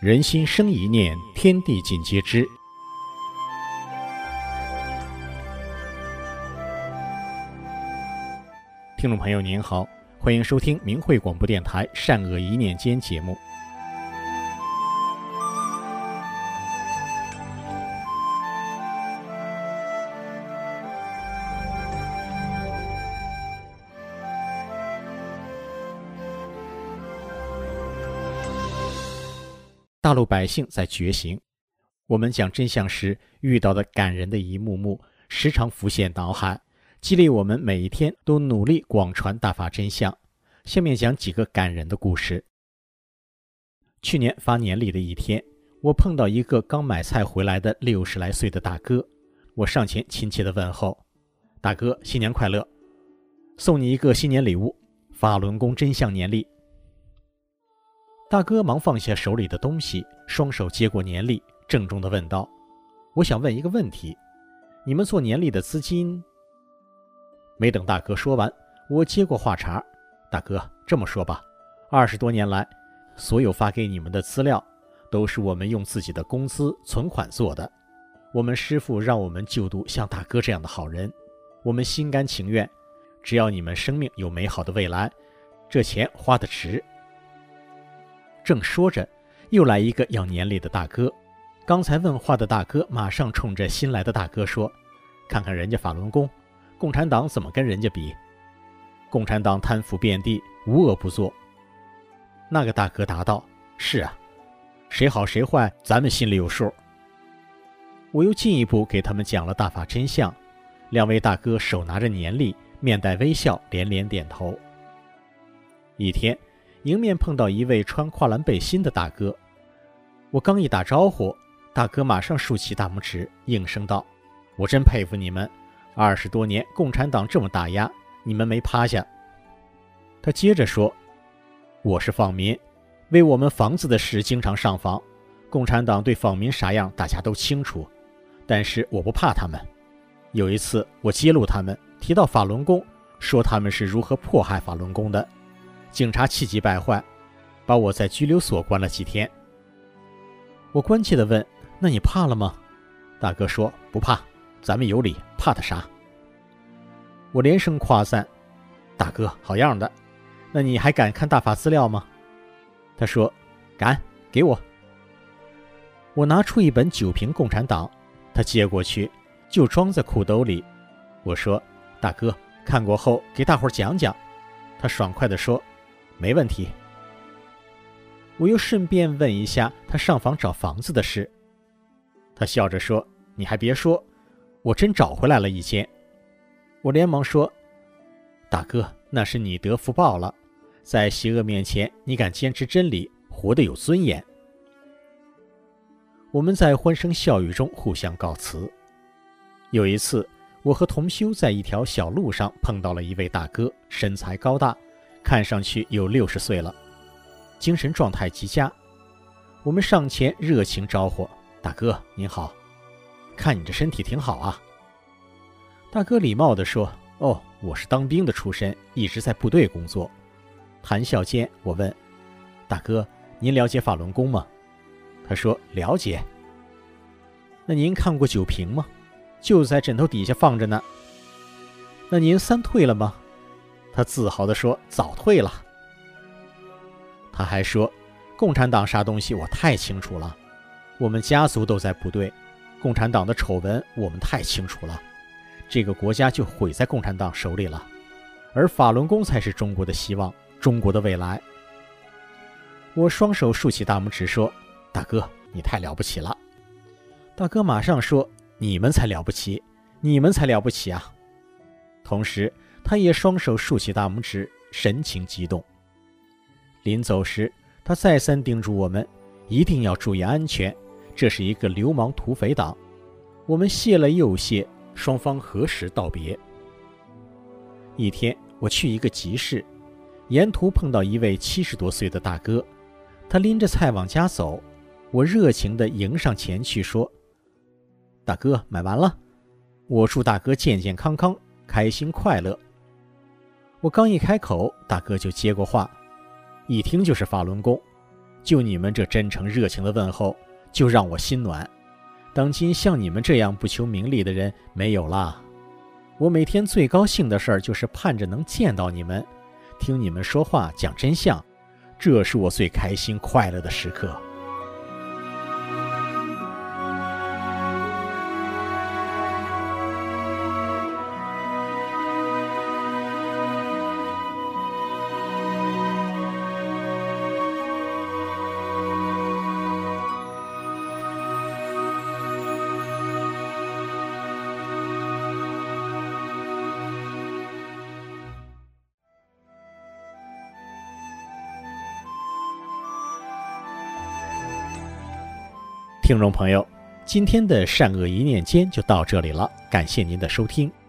人心生一念，天地尽皆知。听众朋友您好，欢迎收听明慧广播电台善恶一念间节目。大陆百姓在觉醒，我们讲真相时遇到的感人的一幕幕时常浮现脑海，激励我们每一天都努力广传大法真相。下面讲几个感人的故事。去年发年历的一天，我碰到一个刚买菜回来的60来岁的大哥，我上前亲切地问候：大哥，新年快乐，送你一个新年礼物，法轮功真相年历。大哥忙放下手里的东西，双手接过年历，郑重地问道：我想问一个问题，你们做年历的资金……没等大哥说完，我接过话茬：大哥，这么说吧，20多年来，所有发给你们的资料，都是我们用自己的工资存款做的。我们师父让我们救度像大哥这样的好人，我们心甘情愿，只要你们生命有美好的未来，这钱花得值。正说着，又来一个要年历的大哥。刚才问话的大哥马上冲着新来的大哥说：看看人家法轮功，共产党怎么跟人家比？共产党贪腐遍地，无恶不作。那个大哥答道：是啊，谁好谁坏咱们心里有数。我又进一步给他们讲了大法真相，两位大哥手拿着年历，面带微笑，连连点头。一天迎面碰到一位穿跨栏背心的大哥，我刚一打招呼，大哥马上竖起大拇指，应声道：我真佩服你们，20多年共产党这么打压，你们没趴下。他接着说：我是访民，为我们房子的事经常上访，共产党对访民啥样大家都清楚，但是我不怕他们。有一次我揭露他们，提到法轮功，说他们是如何迫害法轮功的，警察气急败坏，把我在拘留所关了几天。我关切地问：那你怕了吗？大哥说：不怕，咱们有理，怕他啥？我连声夸赞：大哥好样的，那你还敢看大法资料吗？他说：敢，给我。我拿出一本9评共产党，他接过去就装在裤兜里。我说：大哥，看过后给大伙讲讲。他爽快地说：没问题。我又顺便问一下他上访找房子的事。他笑着说：你还别说，我真找回来了一间。我连忙说：大哥，那是你得福报了，在邪恶面前你敢坚持真理，活得有尊严。我们在欢声笑语中互相告辞。有一次我和同修在一条小路上碰到了一位大哥，身材高大，看上去有60岁了，精神状态极佳。我们上前热情招呼：大哥您好，看你这身体挺好啊。大哥礼貌地说：哦，我是当兵的出身，一直在部队工作。谈笑间我问：大哥，您了解法轮功吗？他说：了解。那您看过9评吗？就在枕头底下放着呢。那您3退了吗？他自豪地说：早退了。他还说：共产党啥东西我太清楚了，我们家族都在部队，共产党的丑闻我们太清楚了，这个国家就毁在共产党手里了，而法轮功才是中国的希望，中国的未来。我双手竖起大拇指说：大哥你太了不起了。大哥马上说：你们才了不起，你们才了不起啊。同时他也双手竖起大拇指，神情激动。临走时他再三叮嘱我们一定要注意安全，这是一个流氓土匪党。我们谢了又谢，双方何时道别。一天我去一个集市，沿途碰到一位70多岁的大哥，他拎着菜往家走，我热情地迎上前去说：大哥买完了？我祝大哥健健康康，开心快乐。我刚一开口，大哥就接过话：一听就是法轮功， 就你们这真诚热情的问候，就让我心暖。当今像你们这样不求名利的人没有了。我每天最高兴的事儿就是盼着能见到你们，听你们说话讲真相，这是我最开心快乐的时刻。听众朋友，今天的善恶一念间就到这里了，感谢您的收听。